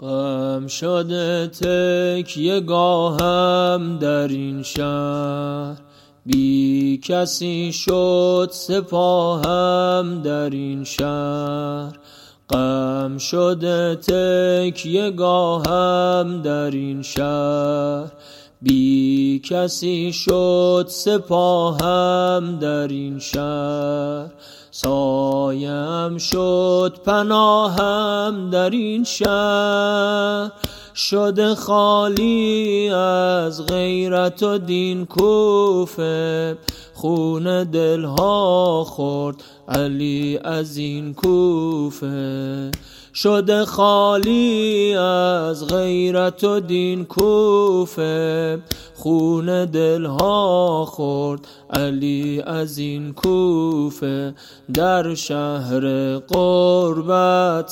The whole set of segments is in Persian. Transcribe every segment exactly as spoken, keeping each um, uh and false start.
غم شده تکیه گاهم در این شهر، بی کسی شد سپاهم در این شهر. غم شده تکیه گاهم در این شهر، بی کسی شد سپاهم در این شهر. سایم شد پناهم در این شهر، شده خالی از غیرت و دین کوفه. خون دلها خورد علی از این کوفه، شده خالی از غیرت و دین کوفه. خون دلها خورد علی از این کوفه. در شهر غربت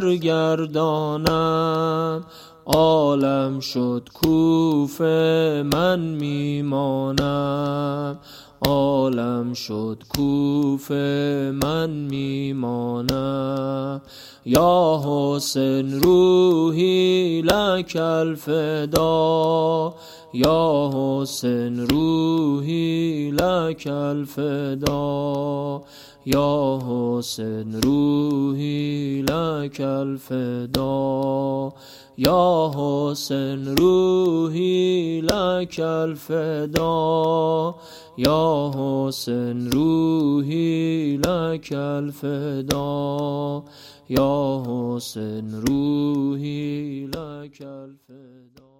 سرگردانم، عالم شد کوفه من میمانم. عالم شد کوفه من میمانم. یا حسین روحی لک الفدا، یا حسین روحی لک الفدا، یا حسین روحی لک الفدا، یا حسین روحی لک الفدا، یا حسین روحی لک الفدا، یا حسین روحی لک الفدا.